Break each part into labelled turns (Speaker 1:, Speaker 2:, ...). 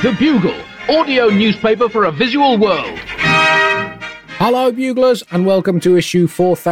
Speaker 1: The Bugle, audio newspaper for a visual world.
Speaker 2: Hello, Buglers, and welcome to issue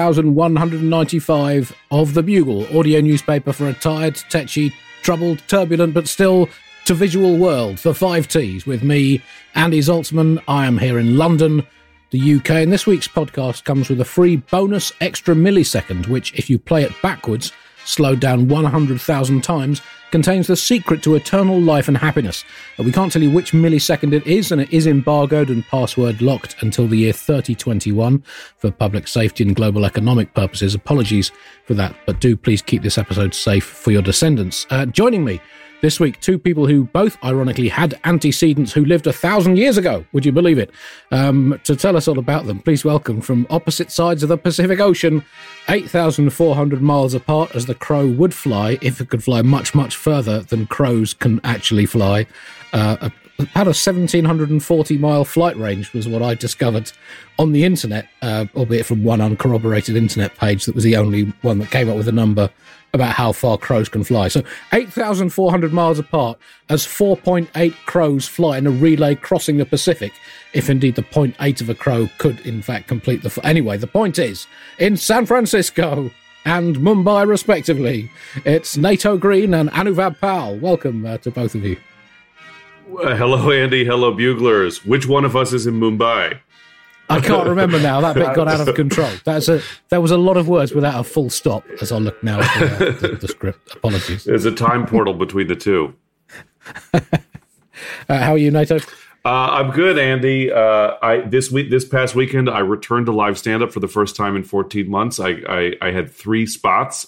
Speaker 2: 4195 of The Bugle, audio newspaper for a tired, tetchy, troubled, turbulent, but still to visual world. The 5 Ts with me, Andy Zaltzman. I am here in London, the UK, and this week's podcast comes with a free bonus extra millisecond, which, if you play it backwards, slowed down 100,000 times, contains the secret to eternal life and happiness. We can't tell you which millisecond it is, and it is embargoed and password locked until the year 3021 for public safety and global economic purposes. Apologies for that, but do please keep this episode safe for your descendants. Joining me this week, 2 people who both, ironically, had antecedents who lived 1,000 years ago. Would you believe it? To tell us all about them, please welcome from opposite sides of the Pacific Ocean, 8,400 miles apart as the crow would fly, if it could fly much, much further than crows can actually fly. About a 1,740-mile flight range was what I discovered on the internet, albeit from one uncorroborated internet page that was the only one that came up with a number about how far crows can fly. So 8,400 miles apart as 4.8 crows fly in a relay crossing the Pacific, if indeed the 0.8 of a crow could in fact complete the... Anyway, the point is, in San Francisco and Mumbai respectively, it's NATO Green and Anuvab Pal. Welcome to both of you.
Speaker 3: Hello, Andy. Hello, Buglers. Which one of us is in Mumbai?
Speaker 2: I can't remember now. That bit got out of control. There was a lot of words without a full stop as I look now at the script. Apologies.
Speaker 3: There's a time portal between the two.
Speaker 2: How are you, NATO?
Speaker 3: I'm good, Andy. This past weekend, I returned to live stand-up for the first time in 14 months. I had 3 spots.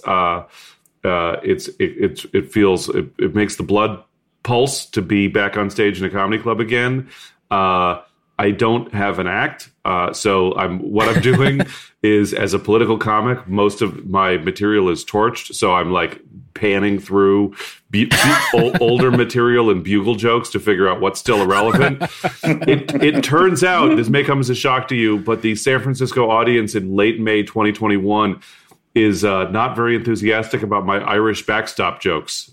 Speaker 3: It makes the blood pulse to be back on stage in a comedy club again. I don't have an act, so what I'm doing is, as a political comic, most of my material is torched, so I'm like panning through older material and bugle jokes to figure out what's still irrelevant. It turns out, this may come as a shock to you, but the San Francisco audience in late May 2021 is not very enthusiastic about my Irish backstop jokes.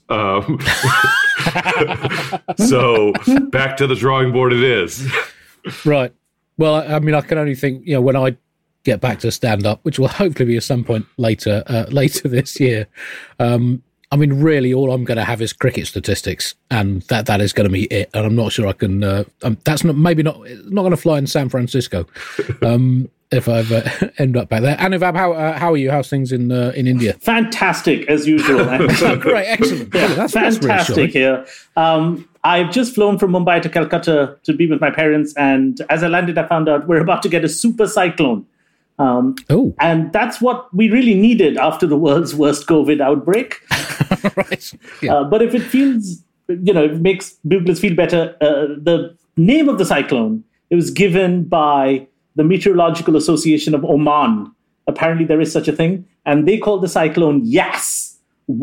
Speaker 3: So back to the drawing board it is.
Speaker 2: Right. Well, I mean, I can only think, when I get back to stand-up, which will hopefully be at some point later this year, I mean, really, all I'm going to have is cricket statistics, and that is going to be it. And I'm not sure I can. That's not going to fly in San Francisco. If I ever end up back there. Anuvab, how are you? How's things in India?
Speaker 4: Fantastic, as usual.
Speaker 2: Great, excellent.
Speaker 4: Yeah, that's fantastic here. I've just flown from Mumbai to Calcutta to be with my parents, and as I landed, I found out we're about to get a super cyclone. And that's what we really needed after the world's worst COVID outbreak.
Speaker 2: Right. Yeah.
Speaker 4: But if it feels, it makes buglers feel better, the name of the cyclone, it was given by the Meteorological Association of Oman. Apparently there is such a thing. And they call the cyclone Yaas.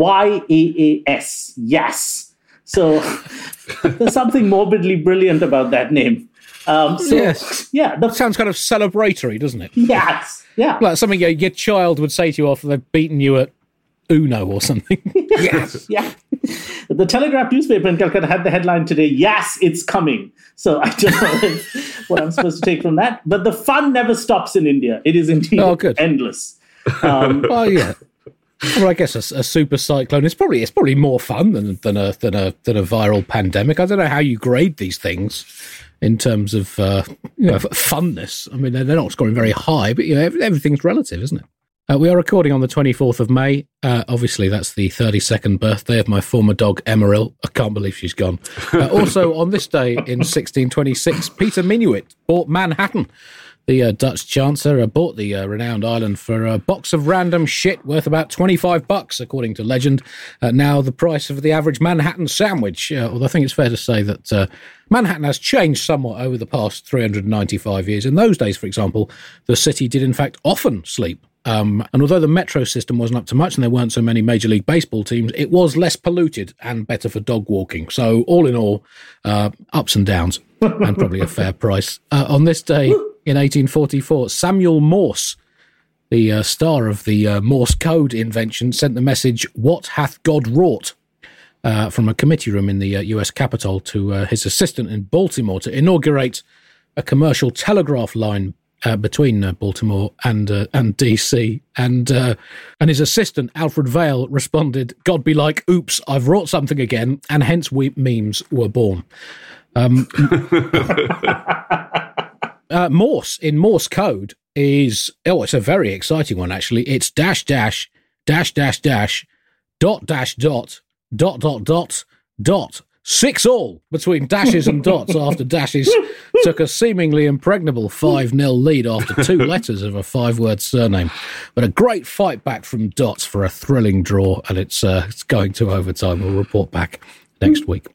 Speaker 4: Y-A-A-S. Yaas. So there's something morbidly brilliant about that name.
Speaker 2: Yes.
Speaker 4: Yeah.
Speaker 2: Sounds kind of celebratory, doesn't it?
Speaker 4: Yes. Yeah.
Speaker 2: Like something your child would say to you after they've beaten you at Uno or something.
Speaker 4: Yes. Yeah. The Telegraph newspaper in Calcutta had the headline today, "Yes, it's coming." So I don't know what I'm supposed to take from that. But the fun never stops in India. It is indeed endless.
Speaker 2: Well, yeah. Well, I guess a super cyclone is probably more fun than a viral pandemic. I don't know how you grade these things in terms of funness. I mean, they're not scoring very high, but everything's relative, isn't it? We are recording on the 24th of May. Obviously, that's the 32nd birthday of my former dog, Emeril. I can't believe she's gone. Also, on this day in 1626, Peter Minuit bought Manhattan. The Dutch Chancellor bought the renowned island for a box of random shit worth about $25, according to legend. Now the price of the average Manhattan sandwich, although I think it's fair to say that Manhattan has changed somewhat over the past 395 years. In those days, for example, the city did in fact often sleep. And although the metro system wasn't up to much and there weren't so many Major League Baseball teams, it was less polluted and better for dog walking. So all in all, ups and downs, and probably a fair price. On this day in 1844, Samuel Morse, the star of the Morse code invention, sent the message, "What hath God wrought?" from a committee room in the US Capitol to his assistant in Baltimore to inaugurate a commercial telegraph line between Baltimore and DC, and his assistant Alfred Vail responded, "God be like, oops, I've wrought something again," and hence memes were born. Morse in Morse code is it's a very exciting one actually. It's dash dash dash dash dash dot dash dot dot dot dot dot 6 all between dashes and dots after dashes took a seemingly impregnable 5-0 lead after 2 letters of a 5-word surname. But a great fight back from dots for a thrilling draw, and it's going to overtime. We'll report back next week.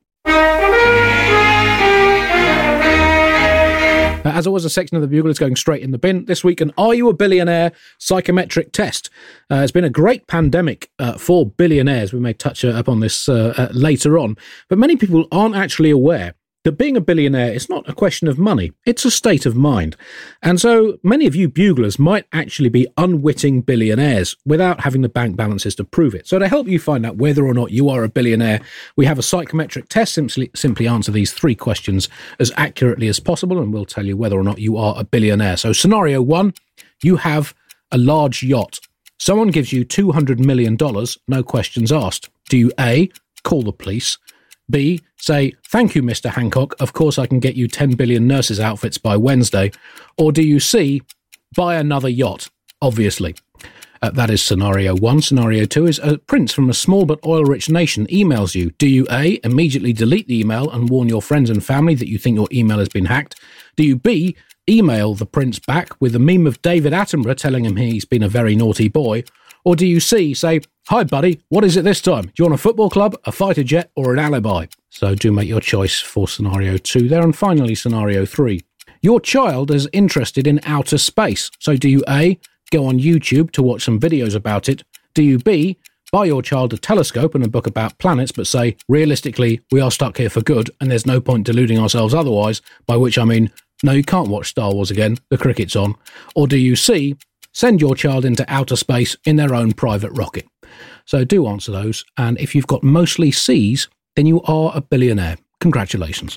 Speaker 2: As always, a section of the Bugle is going straight in the bin. This week, an Are You a Billionaire psychometric test. It's been a great pandemic for billionaires. We may touch upon this later on. But many people aren't actually aware that being a billionaire is not a question of money. It's a state of mind. And so many of you buglers might actually be unwitting billionaires without having the bank balances to prove it. So to help you find out whether or not you are a billionaire, we have a psychometric test. Simply answer these 3 questions as accurately as possible, and we'll tell you whether or not you are a billionaire. So scenario 1, you have a large yacht. Someone gives you $200 million, no questions asked. Do you A, call the police, B, say, "Thank you, Mr. Hancock, of course I can get you 10 billion nurses' outfits by Wednesday," or do you C, buy another yacht, obviously? That is scenario 1. Scenario 2 is a prince from a small but oil-rich nation emails you. Do you A, immediately delete the email and warn your friends and family that you think your email has been hacked? Do you B, email the prince back with a meme of David Attenborough telling him he's been a very naughty boy? Or do you C, say, "Hi, buddy, what is it this time? Do you want a football club, a fighter jet, or an alibi?" So do make your choice for scenario 2 there. And finally, scenario 3. Your child is interested in outer space. So do you A, go on YouTube to watch some videos about it? Do you B, buy your child a telescope and a book about planets, but say, realistically, we are stuck here for good, and there's no point deluding ourselves otherwise, by which I mean, no, you can't watch Star Wars again, the cricket's on? Or do you C, send your child into outer space in their own private rocket? So do answer those. And if you've got mostly C's, then you are a billionaire. Congratulations.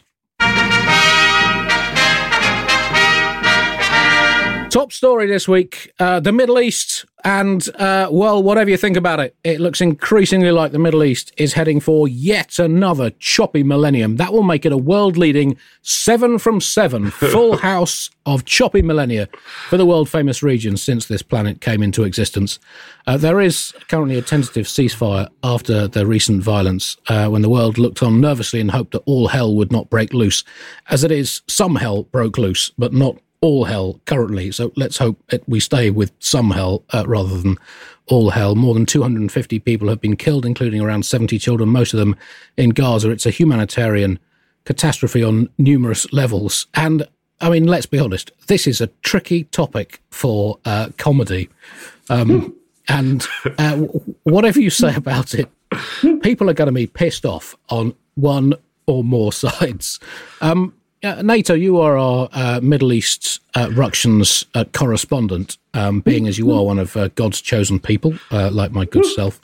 Speaker 2: Top story this week, the Middle East, and, well, whatever you think about it, it looks increasingly like the Middle East is heading for yet another choppy millennium. That will make it a world-leading 7 from 7 full house of choppy millennia for the world-famous region since this planet came into existence. There is currently a tentative ceasefire after the recent violence, when the world looked on nervously and hoped that all hell would not break loose. As it is, some hell broke loose, but not all hell currently. So let's hope we stay with some hell rather than all hell. More than 250 people have been killed, including around 70 children, most of them in Gaza. It's a humanitarian catastrophe on numerous levels. And, I mean, let's be honest, this is a tricky topic for comedy. And whatever you say about it, people are going to be pissed off on one or more sides. NATO, you are our Middle East ructions correspondent, being as you are one of God's chosen people, like my good self.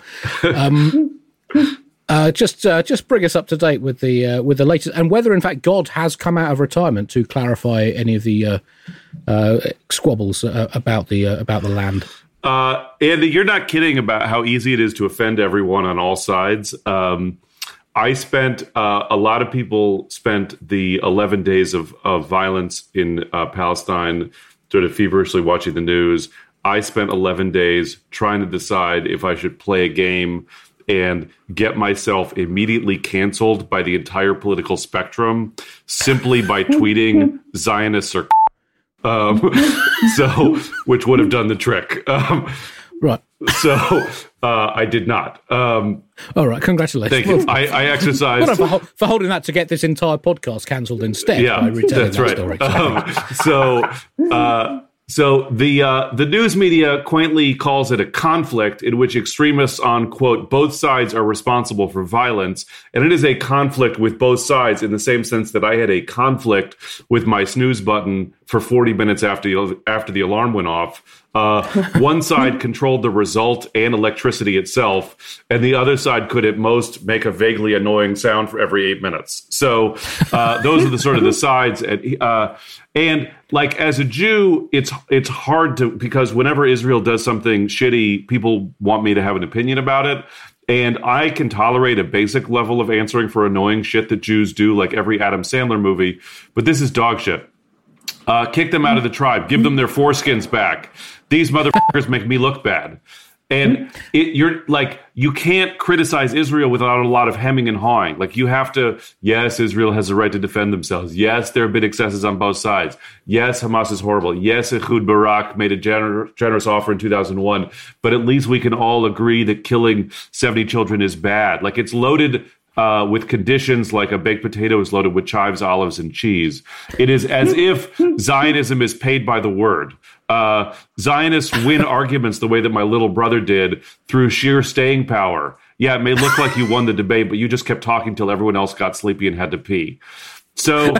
Speaker 2: Just bring us up to date with the latest, and whether in fact God has come out of retirement to clarify any of the squabbles about the land.
Speaker 3: Andy, you're not kidding about how easy it is to offend everyone on all sides. I spent, a lot of people spent the 11 days of violence in Palestine sort of feverishly watching the news. I spent 11 days trying to decide if I should play a game and get myself immediately canceled by the entire political spectrum simply by tweeting Zionists are so, which would have done the trick.
Speaker 2: Right.
Speaker 3: So I did not.
Speaker 2: All right. Congratulations.
Speaker 3: Thank you. I exercised.
Speaker 2: Well, for holding that to get this entire podcast cancelled instead.
Speaker 3: Yeah,
Speaker 2: by retelling
Speaker 3: that's
Speaker 2: that
Speaker 3: right. So the news media quaintly calls it a conflict in which extremists on, quote, both sides are responsible for violence. And it is a conflict with both sides in the same sense that I had a conflict with my snooze button for 40 minutes after the alarm went off. One side controlled the result and electricity itself, and the other side could at most make a vaguely annoying sound for every 8 minutes. So those are the sort of the sides. And like as a Jew, it's hard to, because whenever Israel does something shitty, people want me to have an opinion about it. And I can tolerate a basic level of answering for annoying shit that Jews do, like every Adam Sandler movie. But this is dog shit. Kick them out of the tribe. Give them their foreskins back. These motherfuckers make me look bad. And you're like, you can't criticize Israel without a lot of hemming and hawing. Like you have to, yes, Israel has a right to defend themselves. Yes, there have been excesses on both sides. Yes, Hamas is horrible. Yes, Ehud Barak made a generous offer in 2001. But at least we can all agree that killing 70 children is bad. Like it's loaded with conditions like a baked potato is loaded with chives, olives, and cheese. It is as if Zionism is paid by the word. Zionists win arguments the way that my little brother did through sheer staying power. Yeah, it may look like you won the debate, but you just kept talking till everyone else got sleepy and had to pee. So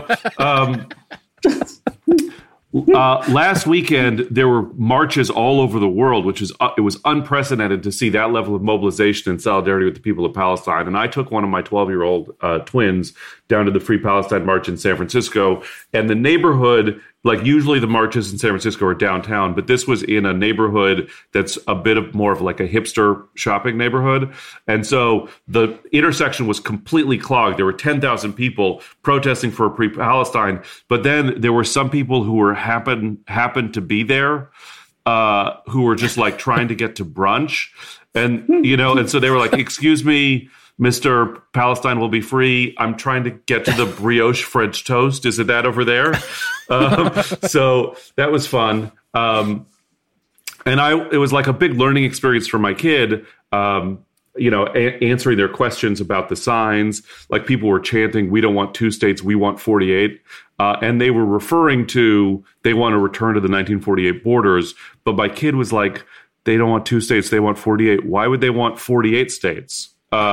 Speaker 3: last weekend, there were marches all over the world, which is it was unprecedented to see that level of mobilization and solidarity with the people of Palestine. And I took one of my 12-year-old twins down to the Free Palestine March in San Francisco. And the neighborhood, like usually the marches in San Francisco are downtown, but this was in a neighborhood that's a bit of more of like a hipster shopping neighborhood. And so the intersection was completely clogged. There were 10,000 people protesting for a Free Palestine, but then there were some people who were happened to be there who were just like trying to get to brunch. And, you know, and so they were like, excuse me, Mr. Palestine will be free. I'm trying to get to the brioche French toast. Is it that over there? So that was fun. And it was like a big learning experience for my kid, you know, answering their questions about the signs. Like people were chanting, we don't want 2 states, we want 48. And they were referring to, they want to return to the 1948 borders. But my kid was like, they don't want 2 states, they want 48. Why would they want 48 states?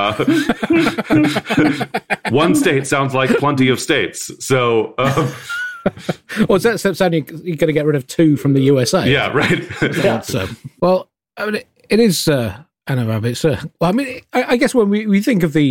Speaker 3: One state sounds like plenty of states. So,
Speaker 2: well, that's only you're going to get rid of 2 from the USA.
Speaker 3: Yeah, right.
Speaker 2: Yeah. Well, I mean, it is. I don't know. It's. Well, I mean, I guess when we think of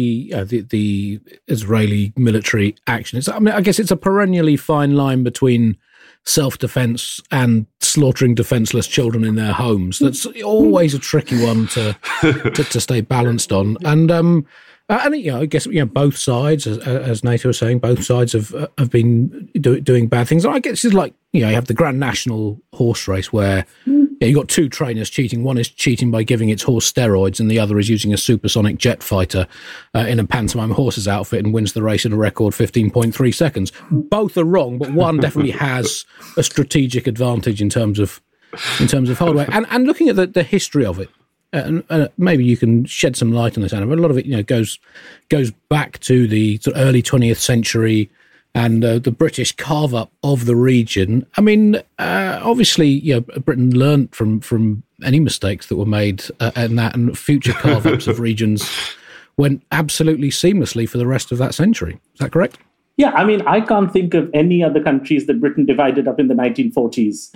Speaker 2: the Israeli military action, I guess it's a perennially fine line between self-defense and slaughtering defenseless children in their homes. That's always a tricky one to stay balanced on. And you know, I guess, you know, both sides, as NATO was saying, both sides have been doing bad things. I guess it's like, you know, you have the Grand National horse race where you've got 2 trainers cheating. One is cheating by giving its horse steroids, and the other is using a supersonic jet fighter in a pantomime horse's outfit and wins the race in a record 15.3 seconds. Both are wrong, but one definitely has a strategic advantage in terms of hardware. And looking at the history of it, and maybe you can shed some light on this, Anna, but a lot of it, you know, goes back to the sort of early 20th century and the British carve-up of the region. I mean, obviously, you know, Britain learned from any mistakes that were made in that, and future carve-ups of regions went absolutely seamlessly for the rest of that century. Is that correct?
Speaker 4: Yeah, I mean, I can't think of any other countries that Britain divided up in the 1940s.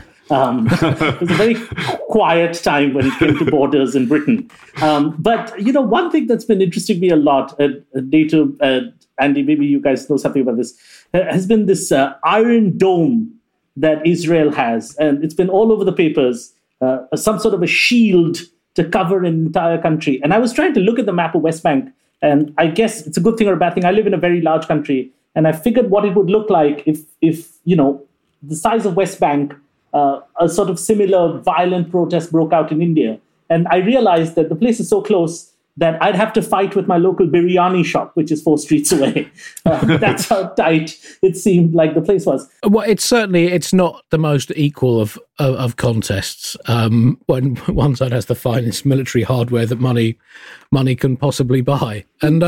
Speaker 4: It was a very quiet time when it came to borders in Britain. But, you know, one thing that's been interesting me a lot, NATO, Andy, maybe you guys know something about this, has been this Iron Dome that Israel has. And it's been all over the papers, some sort of a shield to cover an entire country. And I was trying to look at the map of West Bank, and I guess it's a good thing or a bad thing. I live in a very large country, and I figured what it would look like if you know, the size of West Bank, a sort of similar violent protest broke out in India. And I realized that the place is so close that I'd have to fight with my local biryani shop, which is 4 streets away. That's how tight it seemed like the place was.
Speaker 2: Well, it's not the most equal of contests when one side has the finest military hardware that money can possibly buy. And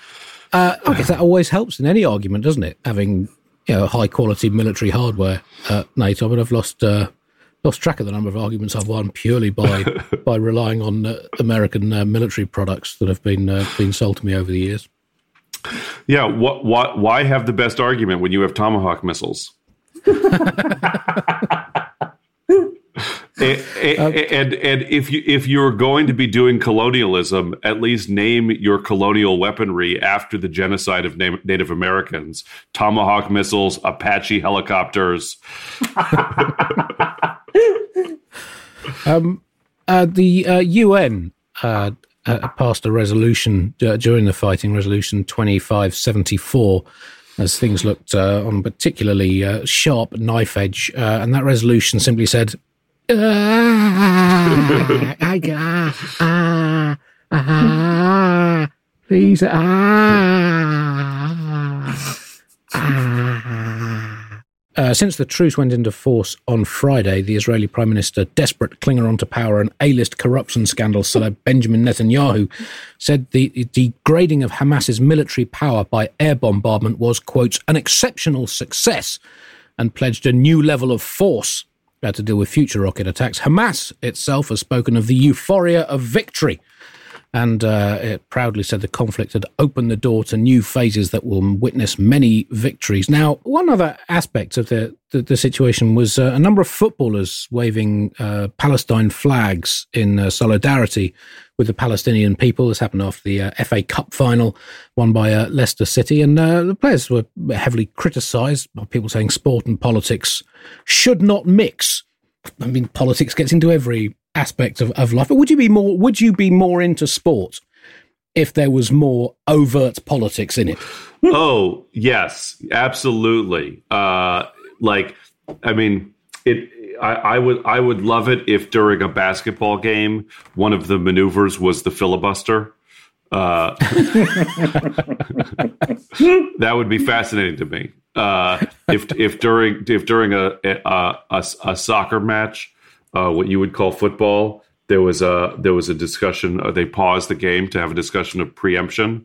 Speaker 2: I guess that always helps in any argument, doesn't it? Having, you know, high quality military hardware at NATO. But I've lost track of the number of arguments I've won purely by relying on American military products that have been sold to me over the years.
Speaker 3: Yeah, why have the best argument when you have Tomahawk missiles? And if you're going to be doing colonialism, at least name your colonial weaponry after the genocide of Native Americans. Tomahawk missiles, Apache helicopters.
Speaker 2: The UN passed a resolution during the fighting, Resolution 2574, as things looked on a particularly sharp knife edge. And that resolution simply said, please, since the truce went into force on Friday, the Israeli Prime Minister, desperate clinger onto power and A-list corruption scandal celeb Benjamin Netanyahu, said the degrading of Hamas's military power by air bombardment was, quote, an exceptional success, and pledged a new level of force to deal with future rocket attacks. Hamas itself has spoken of the euphoria of victory, and it proudly said the conflict had opened the door to new phases that will witness many victories. Now, one other aspect of the situation was a number of footballers waving Palestine flags in solidarity with the Palestinian people. This happened after the FA Cup final won by Leicester City, and the players were heavily criticised by people saying sport and politics should not mix. I mean, politics gets into every aspect of life. But would you be more into sport if there was more overt politics in it?
Speaker 3: Oh, yes, absolutely. I would love it if during a basketball game, one of the maneuvers was the filibuster. That would be fascinating to me. If during a soccer match, what you would call football, there was a discussion. They paused the game to have a discussion of preemption.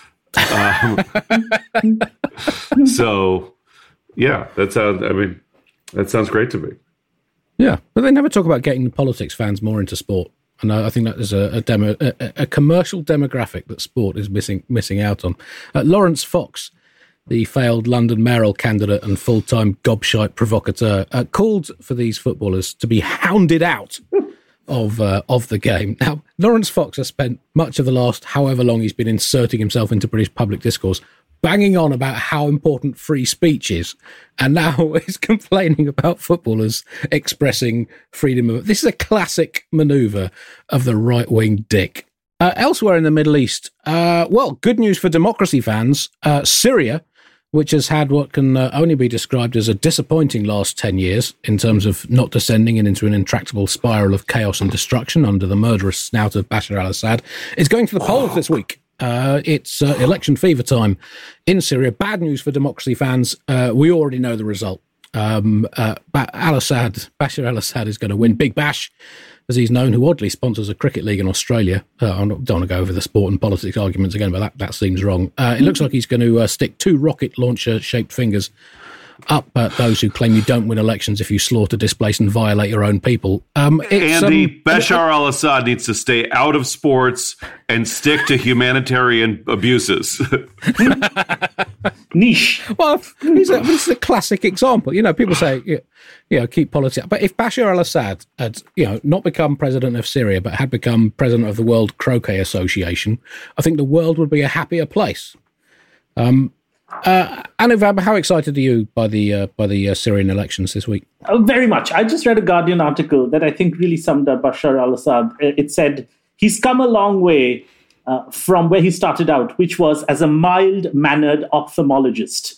Speaker 3: So, yeah, that sounds great to me.
Speaker 2: Yeah, but they never talk about getting the politics fans more into sport, and I think that is a commercial demographic that sport is missing out on. Lawrence Fox, the failed London mayoral candidate and full-time gobshite provocateur, called for these footballers to be hounded out of the game. Now, Lawrence Fox has spent much of the last however long he's been inserting himself into British public discourse banging on about how important free speech is, and now is complaining about footballers expressing freedom of... This is a classic manoeuvre of the right-wing dick. Elsewhere in the Middle East, good news for democracy fans. Syria, which has had what can only be described as a disappointing last 10 years in terms of not descending into an intractable spiral of chaos and destruction under the murderous snout of Bashar al-Assad, is going to the polls this week. It's election fever time in Syria. Bad news for democracy fans. We already know the result. Bashar al-Assad is going to win. Big Bash, as he's known, who oddly sponsors a cricket league in Australia. I don't want to go over the sport and politics arguments again, but that seems wrong. It looks like he's going to stick 2 rocket launcher-shaped fingers up at those who claim you don't win elections if you slaughter, displace and violate your own people.
Speaker 3: Andy, Bashar al-Assad needs to stay out of sports and stick to humanitarian abuses.
Speaker 4: Niche.
Speaker 2: Well, this is a classic example. You know, people say, keep politics. But if Bashar al-Assad had, not become president of Syria, but had become president of the World Croquet Association, I think the world would be a happier place. Anuvab, how excited are you by the Syrian elections this week?
Speaker 4: Very much. I just read a Guardian article that I think really summed up Bashar al-Assad. It said he's come a long way from where he started out, which was as a mild-mannered ophthalmologist.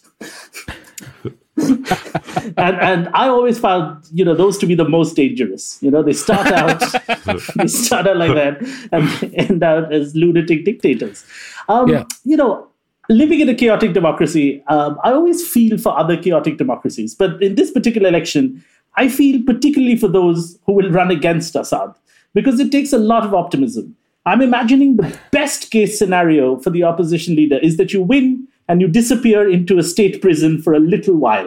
Speaker 4: and I always found, those to be the most dangerous. They start out like that and end out as lunatic dictators. Living in a chaotic democracy, I always feel for other chaotic democracies. But in this particular election, I feel particularly for those who will run against Assad, because it takes a lot of optimism. I'm imagining the best case scenario for the opposition leader is that you win and you disappear into a state prison for a little while.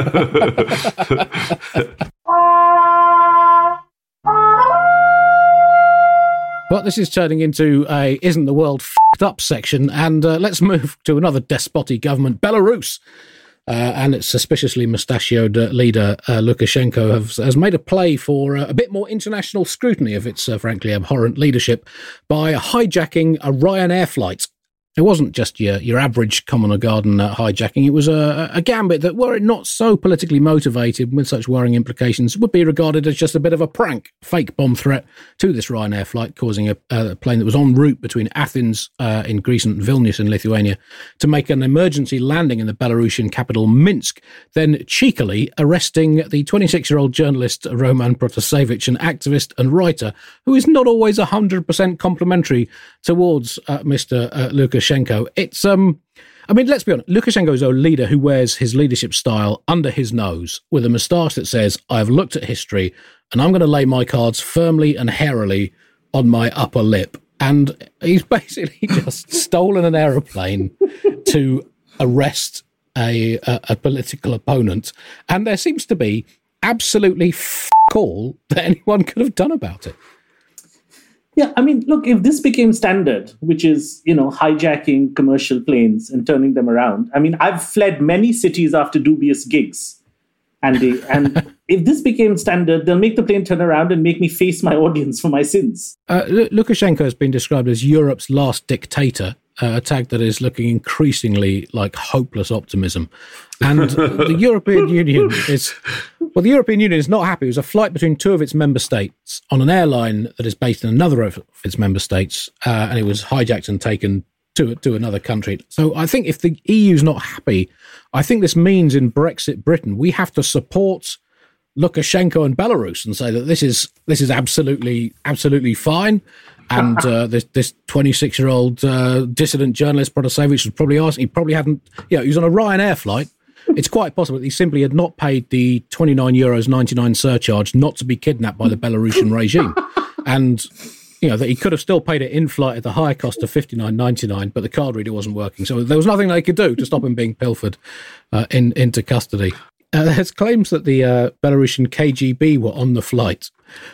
Speaker 2: But this is turning into a Isn't the World F***ed Up section, and let's move to another despotic government, Belarus. and its suspiciously mustachioed leader, Lukashenko, has made a play for a bit more international scrutiny of its, frankly, abhorrent leadership by hijacking a Ryanair flight. It wasn't just your average common or garden hijacking. It was a gambit that, were it not so politically motivated with such worrying implications, would be regarded as just a bit of a prank, fake bomb threat to this Ryanair flight, causing a plane that was en route between Athens in Greece and Vilnius in Lithuania to make an emergency landing in the Belarusian capital Minsk, then cheekily arresting the 26-year-old journalist Roman Protasevich, an activist and writer who is not always 100% complimentary towards Mr. Lukashenko. It's, I mean, let's be honest, Lukashenko is a leader who wears his leadership style under his nose with a moustache that says, I've looked at history and I'm going to lay my cards firmly and hairily on my upper lip. And he's basically just stolen an aeroplane to arrest a political opponent. And there seems to be absolutely all that anyone could have done about it.
Speaker 4: Yeah, I mean, look, if this became standard, which is, hijacking commercial planes and turning them around, I mean, I've fled many cities after dubious gigs, Andy, and if this became standard, they'll make the plane turn around and make me face my audience for my sins.
Speaker 2: Lukashenko has been described as Europe's last dictator, a tag that is looking increasingly like hopeless optimism. And the European Union is... Well, the European Union is not happy. It was a flight between two of its member states on an airline that is based in another of its member states, and it was hijacked and taken to another country. So I think if the EU's not happy, I think this means in Brexit Britain, we have to support Lukashenko and Belarus and say that this is absolutely fine. And this 26-year-old dissident journalist, Protasevich, was probably asking, he probably hadn't, he was on a Ryanair flight. It's quite possible that he simply had not paid the €29.99 surcharge not to be kidnapped by the Belarusian regime. And, that he could have still paid it in flight at the higher cost of $59.99, but the card reader wasn't working. So there was nothing they could do to stop him being pilfered into custody. There's claims that the Belarusian KGB were on the flight.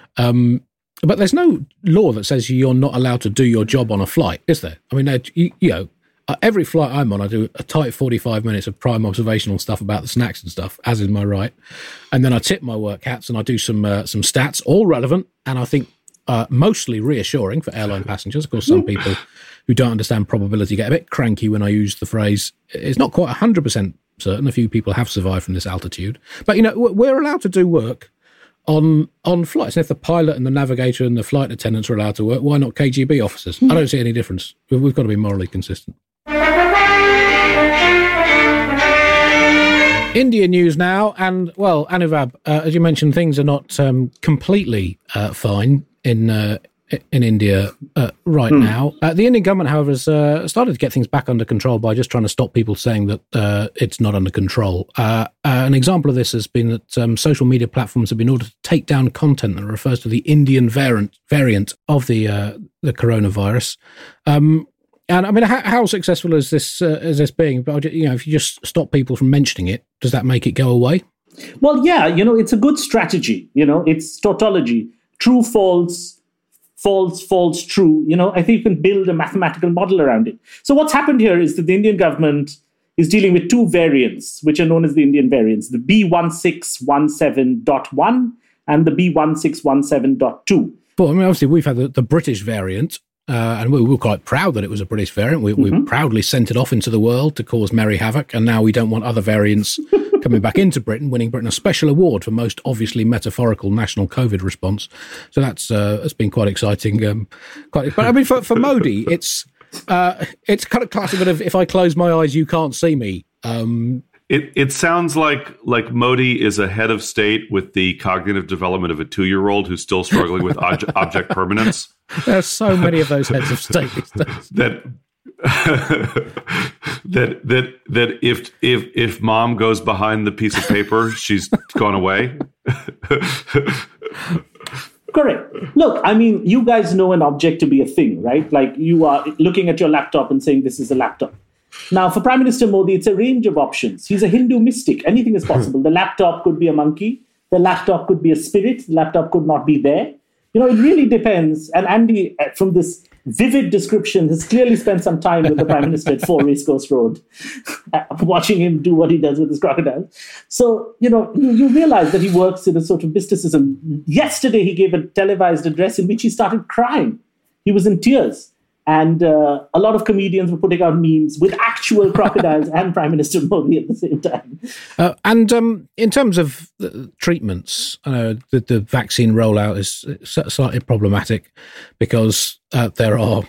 Speaker 2: But there's no law that says you're not allowed to do your job on a flight, is there? I mean, every flight I'm on, I do a tight 45 minutes of prime observational stuff about the snacks and stuff, as is my right. And then I tip my work hats and I do some stats, all relevant, and I think mostly reassuring for airline passengers. Of course, some people who don't understand probability get a bit cranky when I use the phrase, it's not quite 100% certain. A few people have survived from this altitude. But, we're allowed to do work on flights. And if the pilot and the navigator and the flight attendants are allowed to work, why not KGB officers? I don't see any difference. We've got to be morally consistent. India news now, and well, Anuvab, as you mentioned, things are not completely fine in India right now. The Indian government, however, has started to get things back under control by just trying to stop people saying that it's not under control. An example of this has been that social media platforms have been ordered to take down content that refers to the Indian variant of the coronavirus. And I mean, how successful is this being? But if you just stop people from mentioning it, does that make it go away?
Speaker 4: Well, yeah, it's a good strategy. It's tautology: true, false, false, true. I think you can build a mathematical model around it. So what's happened here is that the Indian government is dealing with two variants, which are known as the Indian variants: the B1617.1 and the B1617.2.
Speaker 2: Well, I mean, obviously, we've had the British variant. And we were quite proud that it was a British variant. We proudly sent it off into the world to cause merry havoc. And now we don't want other variants coming back into Britain, winning Britain a special award for most obviously metaphorical national COVID response. So that's been quite exciting. But I mean, for Modi, it's kind of classic bit of if I close my eyes, you can't see me.
Speaker 3: It sounds like Modi is a head of state with the cognitive development of a 2-year-old who's still struggling with object permanence.
Speaker 2: There's so many of those heads of state
Speaker 3: that if mom goes behind the piece of paper, she's gone away.
Speaker 4: Correct. Look, I mean, you guys know an object to be a thing, right? Like you are looking at your laptop and saying this is a laptop. Now, for Prime Minister Modi, it's a range of options. He's a Hindu mystic. Anything is possible. The laptop could be a monkey. The laptop could be a spirit. The laptop could not be there. It really depends. And Andy, from this vivid description, has clearly spent some time with the Prime Minister at 4 Racecourse Road, watching him do what he does with his crocodiles. So, you realize that he works in a sort of mysticism. Yesterday, he gave a televised address in which he started crying. He was in tears. And a lot of comedians were putting out memes with actual crocodiles and Prime Minister Modi at the same time.
Speaker 2: And in terms of treatments, I know the vaccine rollout is slightly problematic because there are,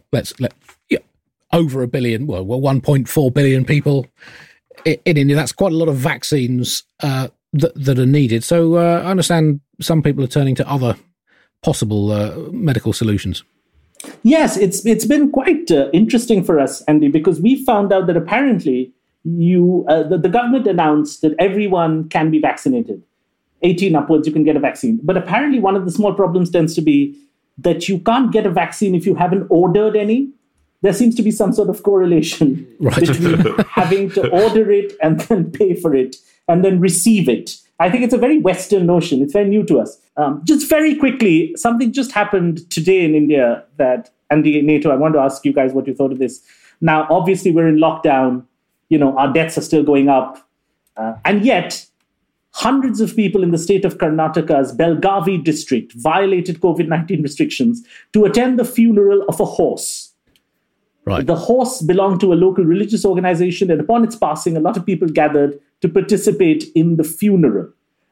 Speaker 2: over a billion, 1.4 billion people in India. That's quite a lot of vaccines that are needed. So I understand some people are turning to other possible medical solutions.
Speaker 4: Yes, it's been quite interesting for us, Andy, because we found out that apparently the government announced that everyone can be vaccinated. 18 upwards, you can get a vaccine. But apparently one of the small problems tends to be that you can't get a vaccine if you haven't ordered any. There seems to be some sort of correlation between having to order it and then pay for it and then receive it. I think it's a very Western notion. It's very new to us. Just very quickly, something just happened today in India that, Andy, NATO, I want to ask you guys what you thought of this. Now, obviously, we're in lockdown. Our deaths are still going up. And yet, hundreds of people in the state of Karnataka's Belgavi district violated COVID-19 restrictions to attend the funeral of a horse.
Speaker 2: Right.
Speaker 4: The horse belonged to a local religious organization, and upon its passing, a lot of people gathered to participate in the funeral.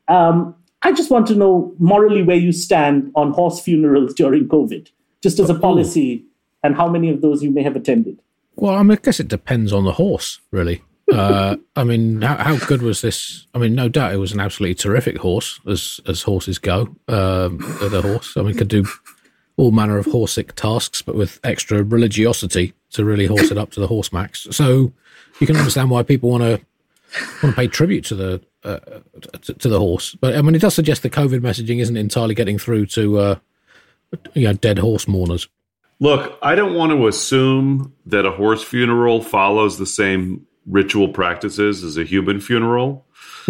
Speaker 4: I just want to know morally where you stand on horse funerals during COVID, just as a policy, and how many of those you may have attended.
Speaker 2: Well, I guess it depends on the horse, really. How good was this? No doubt it was an absolutely terrific horse, as horses go. The horse, could do all manner of horseic tasks, but with extra religiosity to really horse it up to the horse max. So you can understand why people want to pay tribute to the horse. But it does suggest the COVID messaging isn't entirely getting through to dead horse mourners.
Speaker 3: Look, I don't want to assume that a horse funeral follows the same ritual practices as a human funeral.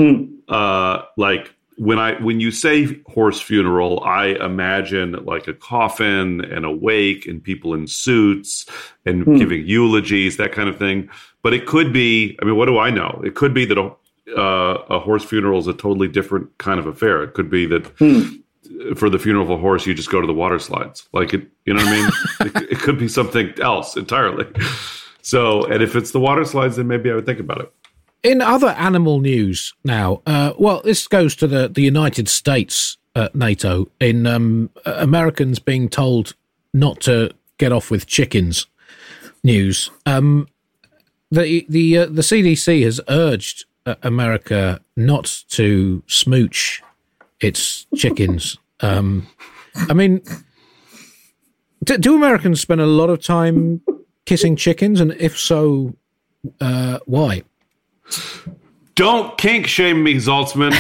Speaker 3: When you say horse funeral, I imagine like a coffin and a wake and people in suits and giving eulogies, that kind of thing. But it could be, what do I know? It could be that a horse funeral is a totally different kind of affair. It could be that for the funeral of a horse, you just go to the water slides. It could be something else entirely. So, and if it's the water slides, then maybe I would think about it.
Speaker 2: In other animal news now, this goes to the United States, NATO, in Americans being told not to get off with chickens news. The CDC has urged America not to smooch its chickens. Do Americans spend a lot of time kissing chickens? And if so, why?
Speaker 3: Don't kink shame me, Zaltzman.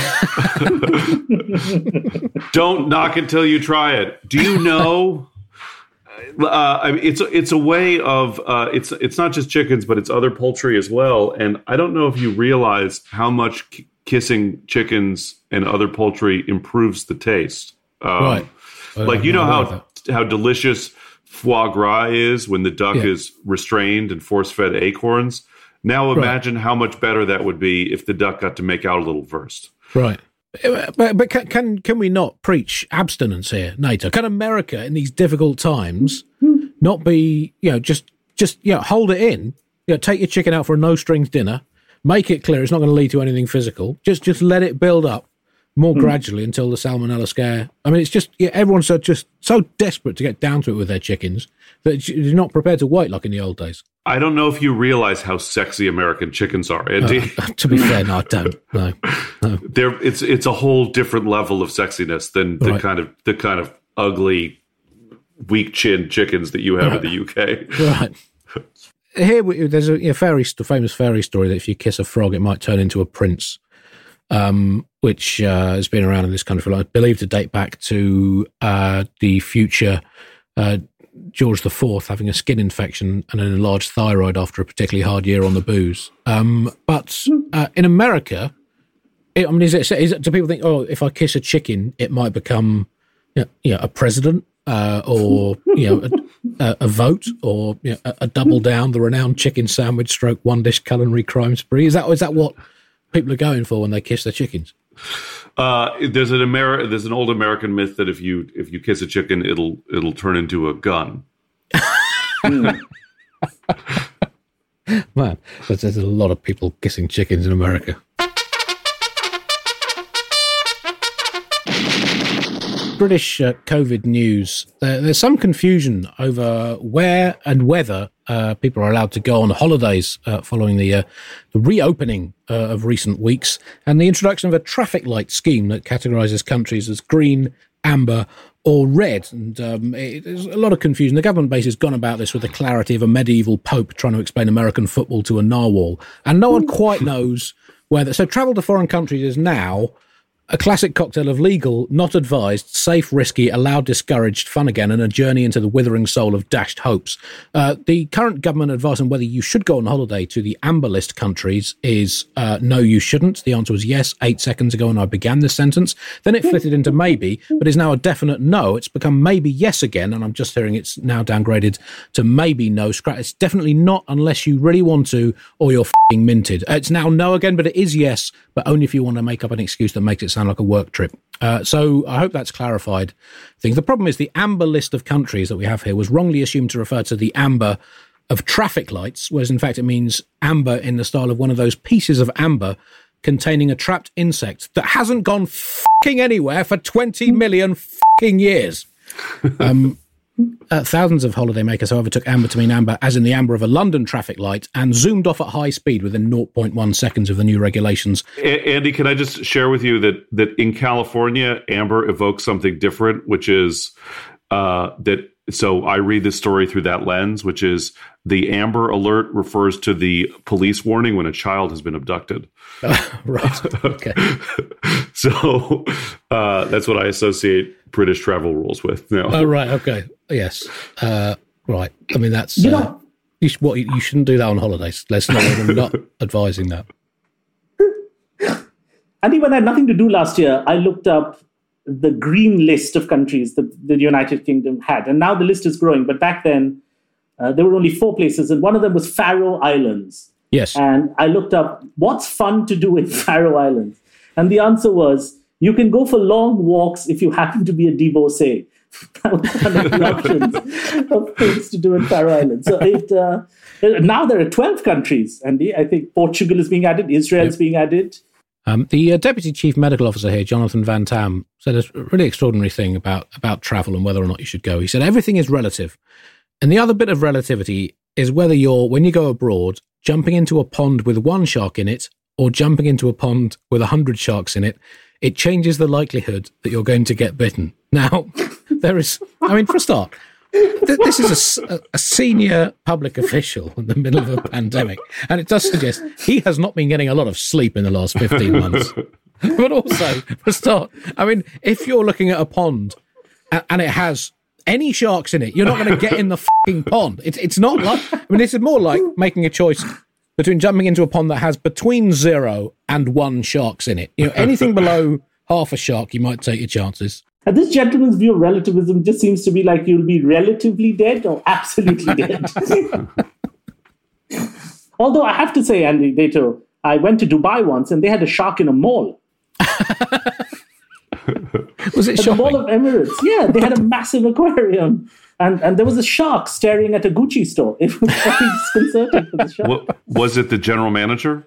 Speaker 3: Don't knock until you try it. Do you know? It's a way of it's not just chickens, but it's other poultry as well. And I don't know if you realize how much kissing chickens and other poultry improves the taste.
Speaker 2: Right.
Speaker 3: How delicious foie gras is when the duck is restrained and force-fed acorns. Now imagine how much better that would be if the duck got to make out a little first.
Speaker 2: Right. But can we not preach abstinence here, NATO? Can America in these difficult times not be, just hold it in, take your chicken out for a no-strings dinner, make it clear it's not going to lead to anything physical, just let it build up more gradually until the salmonella scare. It's just, everyone's just so desperate to get down to it with their chickens that you're not prepared to wait like in the old days.
Speaker 3: I don't know if you realize how sexy American chickens are, Andy.
Speaker 2: To be fair, no, I don't. No.
Speaker 3: It's a whole different level of sexiness than the kind of ugly, weak-chinned chickens that you have in the UK.
Speaker 2: Right. Here, there's a famous fairy story that if you kiss a frog, it might turn into a prince, which has been around in this country for, I believe, to date back to the future George IV having a skin infection and an enlarged thyroid after a particularly hard year on the booze. But in America, is it? Do people think, if I kiss a chicken, it might become, a president, or a vote or a double down, the renowned chicken sandwich stroke one dish culinary crime spree? Is that what people are going for when they kiss their chickens?
Speaker 3: There's an old American myth that if you kiss a chicken, it'll turn into a gun.
Speaker 2: Man, there's a lot of people kissing chickens in America. British COVID news. There's some confusion over where and whether people are allowed to go on holidays following the reopening of recent weeks and the introduction of a traffic light scheme that categorises countries as green, amber or red. And there's a lot of confusion. The government base has gone about this with the clarity of a medieval pope trying to explain American football to a narwhal. And no one quite knows whether... So travel to foreign countries is now a classic cocktail of legal, not advised, safe, risky, allowed, discouraged, fun again, and a journey into the withering soul of dashed hopes. The current government advice on whether you should go on holiday to the amber list countries is no, you shouldn't. The answer was yes 8 seconds ago when I began this sentence. Then it flitted into maybe, but is now a definite no. It's become maybe yes again, and I'm just hearing it's now downgraded to maybe no. It's definitely not unless you really want to or you're f***ing minted. It's now no again, but it is yes, but only if you want to make up an excuse that makes it sound like a work trip. So I hope that's clarified things. The problem is the amber list of countries that we have here was wrongly assumed to refer to the amber of traffic lights, whereas in fact it means amber in the style of one of those pieces of amber containing a trapped insect that hasn't gone f***ing anywhere for 20 million f***ing years. Thousands of holidaymakers, however, took amber to mean amber, as in the amber of a London traffic light, and zoomed off at high speed within 0.1 seconds of the new regulations.
Speaker 3: Andy, can I just share with you that in California, amber evokes something different, which is that. So I read this story through that lens, which is the Amber Alert refers to the police warning when a child has been abducted.
Speaker 2: Right. Okay.
Speaker 3: So that's what I associate British travel rules with now.
Speaker 2: Oh, right. Okay. Yes. Right. I mean, that's you shouldn't do that on holidays. I'm not advising that.
Speaker 4: Andy, when I had nothing to do last year, I looked up the green list of countries that the United Kingdom had. And now the list is growing. But back then, there were only 4 places. And one of them was Faroe Islands.
Speaker 2: Yes.
Speaker 4: And I looked up, what's fun to do in Faroe Islands? And the answer was, you can go for long walks if you happen to be a divorcee. That was one of the options of things to do in Faroe Islands. So now there are 12 countries, Andy. I think Portugal is being added, Israel is being added.
Speaker 2: The Deputy Chief Medical Officer here, Jonathan Van Tam, said a really extraordinary thing about travel and whether or not you should go. He said, everything is relative. And the other bit of relativity is whether when you go abroad, jumping into a pond with 1 shark in it or jumping into a pond with 100 sharks in it, it changes the likelihood that you're going to get bitten. Now, for a start, this is a senior public official in the middle of a pandemic, and it does suggest he has not been getting a lot of sleep in the last 15 months. But also, for a start, if you're looking at a pond and it has any sharks in it, you're not going to get in the fucking pond. It's not like... this is more like making a choice between jumping into a pond that has between 0 and 1 sharks in it. Anything below half a shark, you might take your chances.
Speaker 4: And this gentleman's view of relativism just seems to be like you'll be relatively dead or absolutely dead. Although I have to say, Andy Dato, I went to Dubai once and they had a shark in a mall.
Speaker 2: Was it
Speaker 4: at the Mall of Emirates? Yeah, they had a massive aquarium. And there was a shark staring at a Gucci store. It was very disconcerting for the shark.
Speaker 3: Was it the general manager?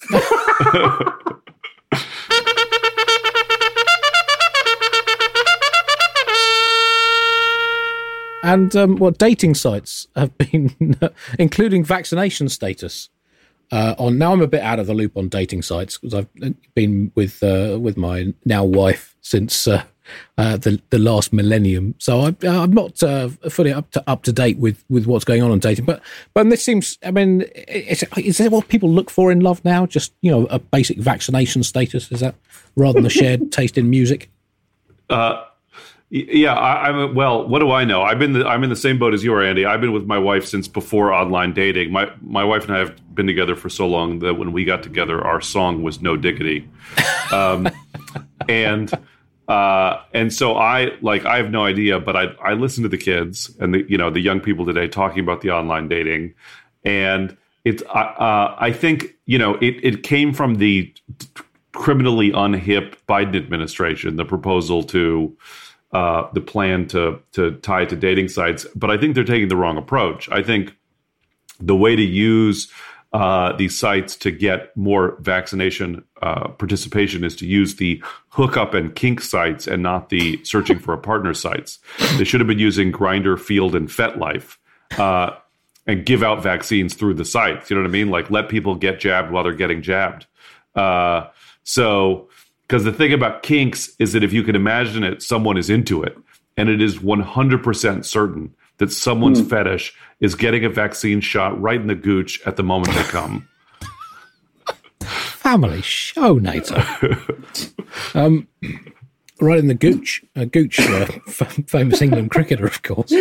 Speaker 2: And dating sites have been, including vaccination status. Now I'm a bit out of the loop on dating sites because I've been with my now wife since the last millennium, so I'm not fully up to date with what's going on dating. But this seems, is that what people look for in love now? Just a basic vaccination status? Is that rather than a shared taste in music?
Speaker 3: Yeah, well, what do I know? I'm in the same boat as you are, Andy. I've been with my wife since before online dating. My wife and I have been together for so long that when we got together, our song was No Diggity. And And so I have no idea, but I listen to the kids and the young people today talking about the online dating, and I think it came from the criminally unhip Biden administration, the proposal to the plan to tie it to dating sites, but I think they're taking the wrong approach. I think the way to use these sites to get more vaccination participation is to use the hookup and kink sites and not the searching for a partner sites. They should have been using Grindr, Field, and FetLife and give out vaccines through the sites. You know what I mean? Like, let people get jabbed while they're getting jabbed. Because the thing about kinks is that if you can imagine it, someone is into it. And it is 100% certain that someone's fetish is getting a vaccine shot right in the gooch at the moment they come.
Speaker 2: Family show, NATO. Right in the gooch. Gooch, famous England cricketer, of course.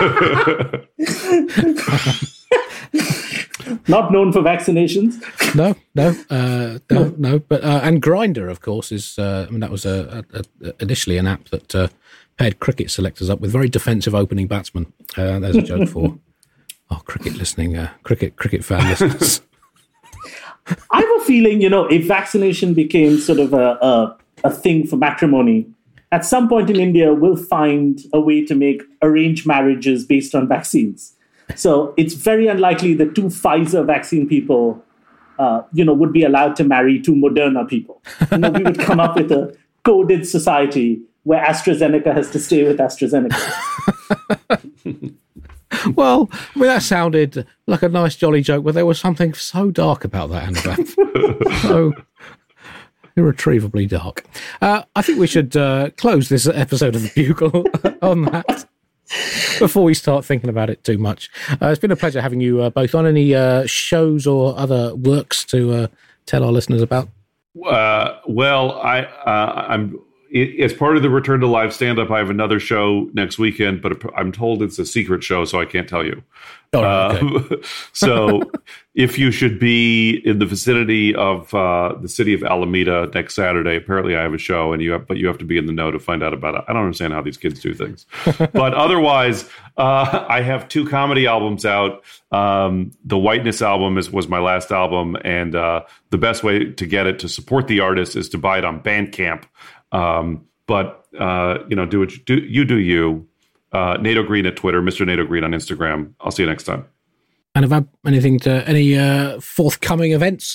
Speaker 4: Not known for vaccinations.
Speaker 2: No. But and Grindr, of course, is. That was initially an app that paired cricket selectors up with very defensive opening batsmen. There's a joke for cricket listening, cricket fan listeners.
Speaker 4: I have a feeling, if vaccination became sort of a thing for matrimony, at some point in India, we'll find a way to make arranged marriages based on vaccines. So it's very unlikely that two Pfizer vaccine people, would be allowed to marry two Moderna people. We would come up with a coded society where AstraZeneca has to stay with AstraZeneca.
Speaker 2: Well, that sounded like a nice, jolly joke, but there was something so dark about that, Annabeth. So irretrievably dark. I think we should close this episode of The Bugle on that before we start thinking about it too much. It's been a pleasure having you both on. Any shows or other works to tell our listeners about?
Speaker 3: Well, I'm as part of the Return to Live stand-up, I have another show next weekend, but I'm told it's a secret show, so I can't tell you.
Speaker 2: Okay.
Speaker 3: So if you should be in the vicinity of the city of Alameda next Saturday, apparently I have a show, but you have to be in the know to find out about it. I don't understand how these kids do things. But otherwise, I have 2 comedy albums out. The Whiteness album was my last album, and the best way to get it, to support the artist, is to buy it on Bandcamp. But do what you do. NATO Green at Twitter, Mr. NATO Green on Instagram. I'll see you next time.
Speaker 2: And have any forthcoming events?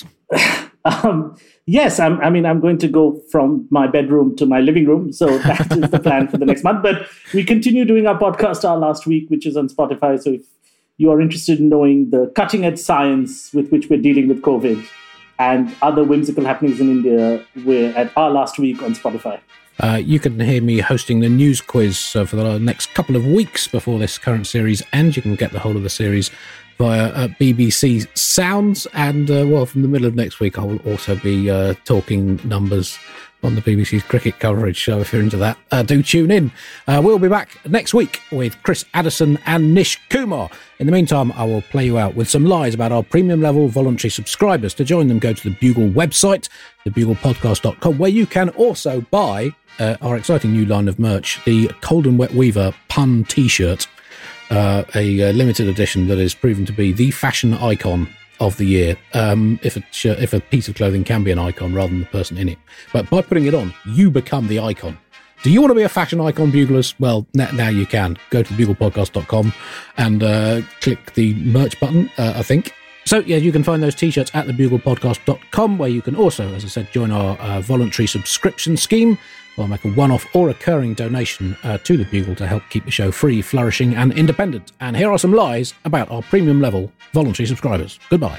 Speaker 4: Yes, I'm going to go from my bedroom to my living room. So that is the plan for the next month. But we continue doing our podcast, Our Last Week, which is on Spotify. So if you are interested in knowing the cutting edge science with which we're dealing with COVID and other whimsical happenings in India, we're at Our Last Week on Spotify.
Speaker 2: You can hear me hosting the news quiz for the next couple of weeks before this current series, and you can get the whole of the series via BBC Sounds. And, from the middle of next week, I will also be talking numbers on the BBC's cricket coverage. So if you're into that, do tune in. We'll be back next week with Chris Addison and Nish Kumar. In the meantime, I will play you out with some lies about our premium level voluntary subscribers. To join them, go to the Bugle website, thebuglepodcast.com, where you can also buy our exciting new line of merch, the Cold and Wet Weaver pun t-shirt, a limited edition that is proven to be the fashion icon of the year, if a piece of clothing can be an icon rather than the person in it. But by putting it on, you become the icon. Do you want to be a fashion icon, Buglers? Well, now you can. Go to thebuglepodcast.com and click the merch button, I think. So, yeah, you can find those T-shirts at thebuglepodcast.com, where you can also, as I said, join our voluntary subscription scheme, or make a one-off or recurring donation to The Bugle to help keep the show free, flourishing and independent. And here are some lies about our premium level voluntary subscribers. Goodbye.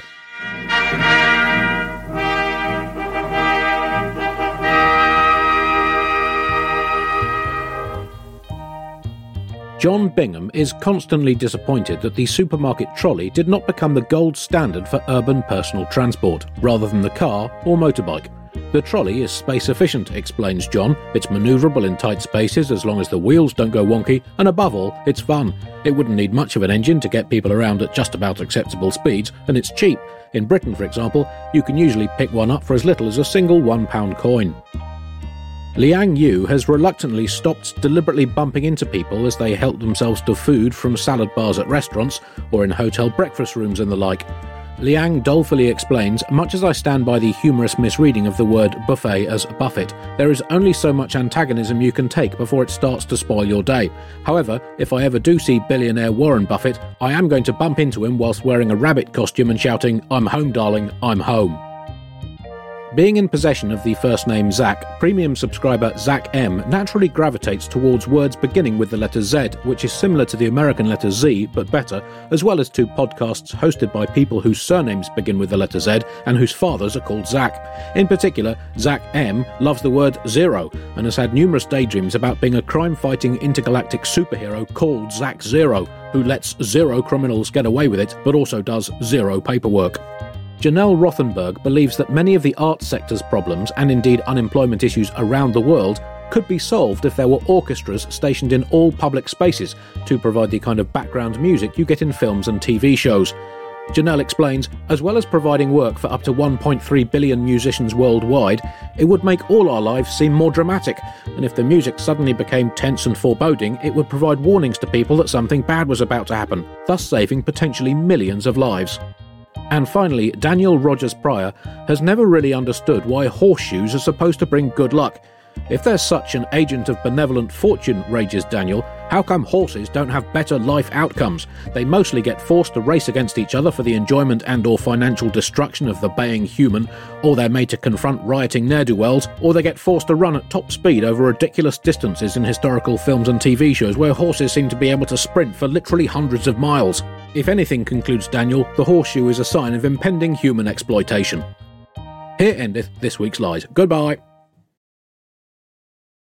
Speaker 2: John Bingham is constantly disappointed that the supermarket trolley did not become the gold standard for urban personal transport, rather than the car or motorbike. The trolley is space efficient, explains John. It's manoeuvrable in tight spaces as long as the wheels don't go wonky, and above all, it's fun. It wouldn't need much of an engine to get people around at just about acceptable speeds, and it's cheap. In Britain, for example, you can usually pick one up for as little as a single £1 coin. Liang Yu has reluctantly stopped deliberately bumping into people as they help themselves to food from salad bars at restaurants or in hotel breakfast rooms and the like. Liang dolefully explains, much as I stand by the humorous misreading of the word buffet as buffet, there is only so much antagonism you can take before it starts to spoil your day. However, if I ever do see billionaire Warren Buffett, I am going to bump into him whilst wearing a rabbit costume and shouting, "I'm home, darling, I'm home." Being in possession of the first name Zach, premium subscriber Zach M naturally gravitates towards words beginning with the letter Z, which is similar to the American letter Z, but better, as well as to podcasts hosted by people whose surnames begin with the letter Z and whose fathers are called Zach. In particular, Zach M loves the word zero and has had numerous daydreams about being a crime-fighting intergalactic superhero called Zach Zero, who lets zero criminals get away with it, but also does zero paperwork. Janelle Rothenberg believes that many of the arts sector's problems, and indeed unemployment issues around the world, could be solved if there were orchestras stationed in all public spaces to provide the kind of background music you get in films and TV shows. Janelle explains, as well as providing work for up to 1.3 billion musicians worldwide, it would make all our lives seem more dramatic, and if the music suddenly became tense and foreboding, it would provide warnings to people that something bad was about to happen, thus saving potentially millions of lives. And finally, Daniel Rogers Pryor has never really understood why horseshoes are supposed to bring good luck. If there's such an agent of benevolent fortune, rages Daniel, how come horses don't have better life outcomes? They mostly get forced to race against each other for the enjoyment and or financial destruction of the baying human, or they're made to confront rioting ne'er-do-wells, or they get forced to run at top speed over ridiculous distances in historical films and TV shows where horses seem to be able to sprint for literally hundreds of miles. If anything, concludes Daniel, the horseshoe is a sign of impending human exploitation. Here endeth this week's Lies. Goodbye.